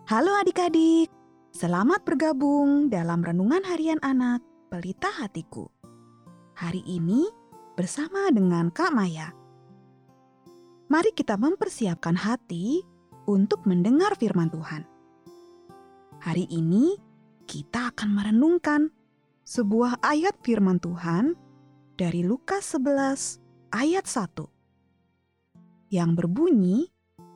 Halo adik-adik, selamat bergabung dalam Renungan Harian Anak Pelita Hatiku. Hari ini bersama dengan Kak Maya. Mari kita mempersiapkan hati untuk mendengar firman Tuhan. Hari ini kita akan merenungkan sebuah ayat firman Tuhan dari Lukas 11 ayat 1 yang berbunyi,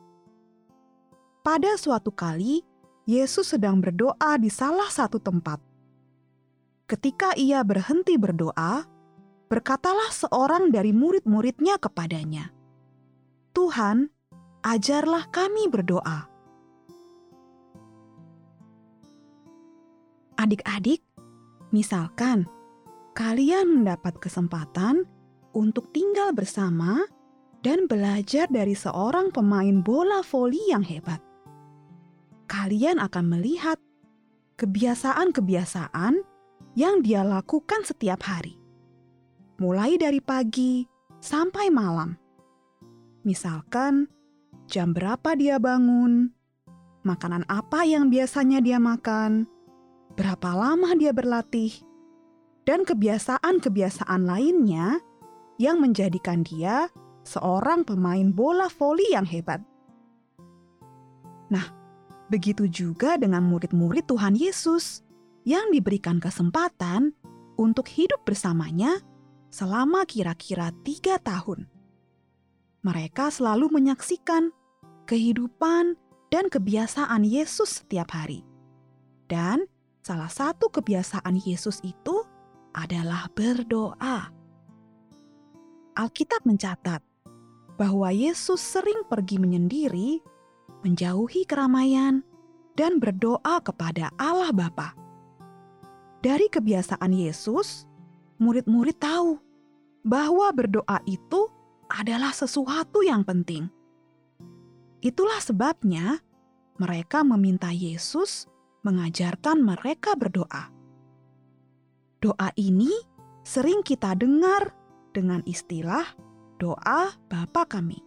pada suatu kali, Yesus sedang berdoa di salah satu tempat. Ketika ia berhenti berdoa, berkatalah seorang dari murid-muridnya kepadanya, "Tuhan, ajarlah kami berdoa." Adik-adik, misalkan kalian mendapat kesempatan untuk tinggal bersama dan belajar dari seorang pemain bola voli yang hebat. Kalian akan melihat kebiasaan-kebiasaan yang dia lakukan setiap hari, mulai dari pagi sampai malam. Misalkan, jam berapa dia bangun, makanan apa yang biasanya dia makan, berapa lama dia berlatih, dan kebiasaan-kebiasaan lainnya yang menjadikan dia seorang pemain bola voli yang hebat. Nah, begitu juga dengan murid-murid Tuhan Yesus yang diberikan kesempatan untuk hidup bersamanya selama kira-kira 3 tahun. Mereka selalu menyaksikan kehidupan dan kebiasaan Yesus setiap hari. Dan salah satu kebiasaan Yesus itu adalah berdoa. Alkitab mencatat bahwa Yesus sering pergi menyendiri, menjauhi keramaian, dan berdoa kepada Allah Bapa. Dari kebiasaan Yesus, murid-murid tahu bahwa berdoa itu adalah sesuatu yang penting. Itulah sebabnya mereka meminta Yesus mengajarkan mereka berdoa. Doa ini sering kita dengar dengan istilah doa Bapa Kami.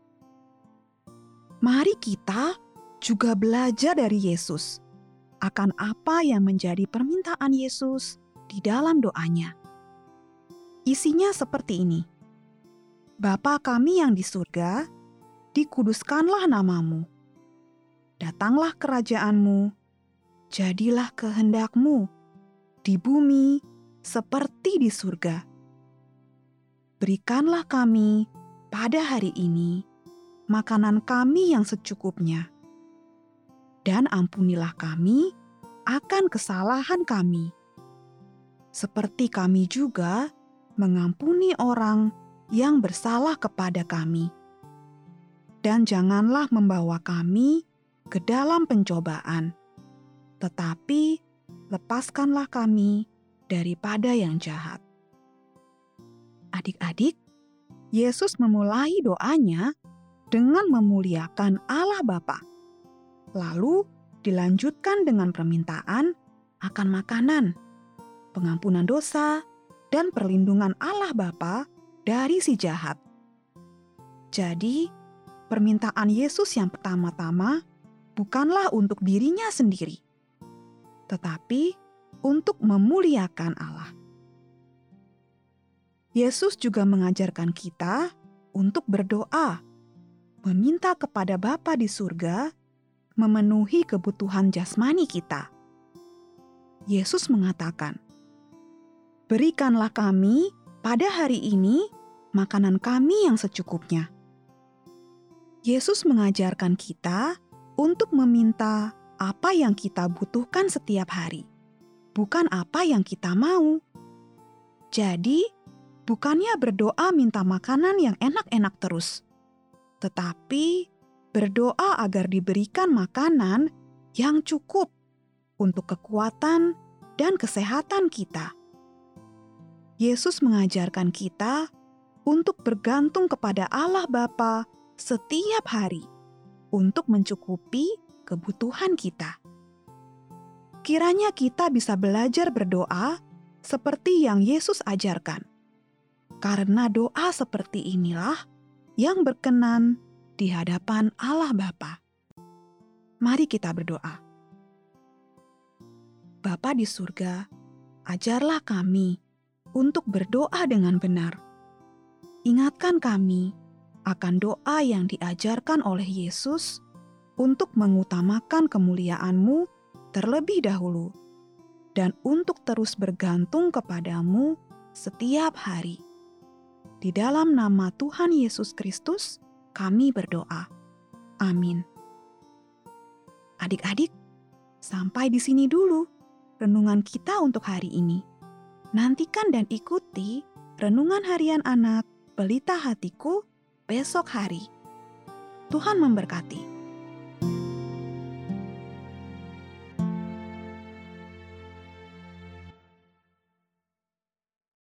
Mari kita juga belajar dari Yesus akan apa yang menjadi permintaan Yesus di dalam doanya. Isinya seperti ini. Bapa kami yang di surga, dikuduskanlah namamu. Datanglah kerajaanmu, jadilah kehendakmu di bumi seperti di surga. Berikanlah kami pada hari ini makanan kami yang secukupnya. Dan ampunilah kami akan kesalahan kami, seperti kami juga mengampuni orang yang bersalah kepada kami. Dan janganlah membawa kami ke dalam pencobaan, tetapi lepaskanlah kami daripada yang jahat. Adik-adik, Yesus memulai doanya dengan memuliakan Allah Bapa. Lalu dilanjutkan dengan permintaan akan makanan, pengampunan dosa, dan perlindungan Allah Bapa dari si jahat. Jadi, permintaan Yesus yang pertama-tama bukanlah untuk dirinya sendiri, tetapi untuk memuliakan Allah. Yesus juga mengajarkan kita untuk berdoa, meminta kepada Bapa di surga, memenuhi kebutuhan jasmani kita. Yesus mengatakan, "Berikanlah kami pada hari ini makanan kami yang secukupnya." Yesus mengajarkan kita untuk meminta apa yang kita butuhkan setiap hari, bukan apa yang kita mau. Jadi, bukannya berdoa minta makanan yang enak-enak terus, tetapi berdoa agar diberikan makanan yang cukup untuk kekuatan dan kesehatan kita. Yesus mengajarkan kita untuk bergantung kepada Allah Bapa setiap hari untuk mencukupi kebutuhan kita. Kiranya kita bisa belajar berdoa seperti yang Yesus ajarkan. Karena doa seperti inilah yang berkenan di hadapan Allah Bapa. Mari kita berdoa. Bapa di surga, ajarlah kami untuk berdoa dengan benar. Ingatkan kami akan doa yang diajarkan oleh Yesus untuk mengutamakan kemuliaan-Mu terlebih dahulu dan untuk terus bergantung kepadamu setiap hari. Di dalam nama Tuhan Yesus Kristus, kami berdoa. Amin. Adik-adik, sampai di sini dulu renungan kita untuk hari ini. Nantikan dan ikuti renungan harian anak Pelita Hatiku besok hari. Tuhan memberkati.